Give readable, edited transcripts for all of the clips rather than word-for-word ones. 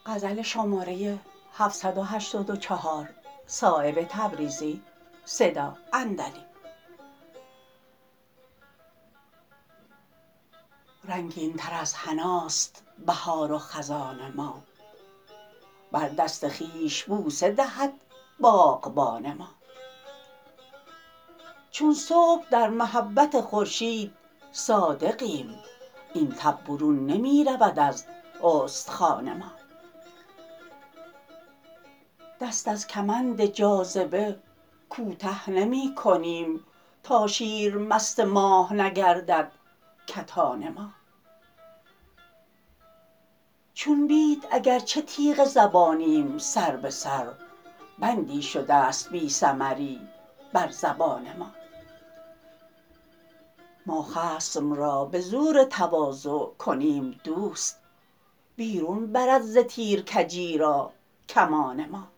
رنگین تر از حناست بهار و خزان ما، بر دست خویش بوسه دهد باغبان ما. چون صبح در محبت خورشید صادقیم، این تب برون نمی رود از استخوان ما. دست از کمند جاذبه کوته نمی کنیم تا شیر مست ماه نگردد کتان ما. چون بید اگرچه تیغ زبانیم سر به سر، بندی شده است بی ثمری بر زبان ما. ما خصم را به زور تواضع کنیم دوست، بیرون برد ز تیر کجی را کمان ما.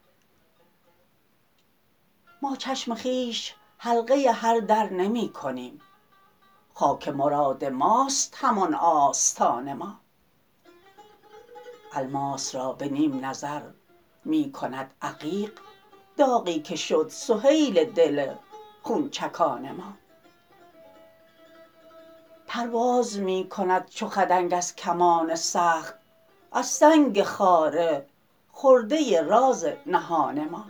ما چشم خویش حلقه هر در نمی کنیم، خاک مراد ماست همان آستان ما. الماس را به نیم نظر می کند عقیق داغی که شد سهیل دل خونچکان ما. پرواز می کند چو خدنگ از کمان سخت از سنگ خاره خرده راز نهان ما.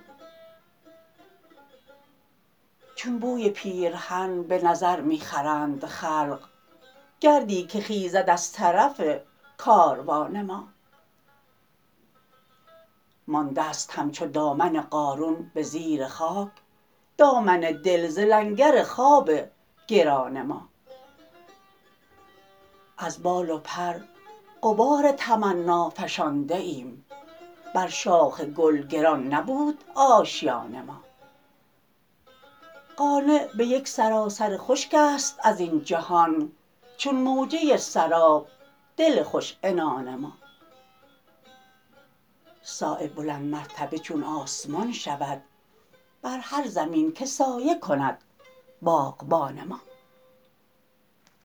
چون بوی پیرهن به نظر می خرند خلق، گردی که خیزد از طرف کاروان ما. مانده است همچو دامن قارون به زیر خاک، دامن دل ز لنگر خواب گران ما. از بال و پر غبار تمنا فشانده ایم، بر شاخ گل گران نبود آشیان ما. قانع به یک سراسر خشک است ازین جهان، چون موجه سراب دل خوش عنان ما. صایب بلند مرتبه چون آسمان شود بر هر زمین که سایه کند باغبان ما.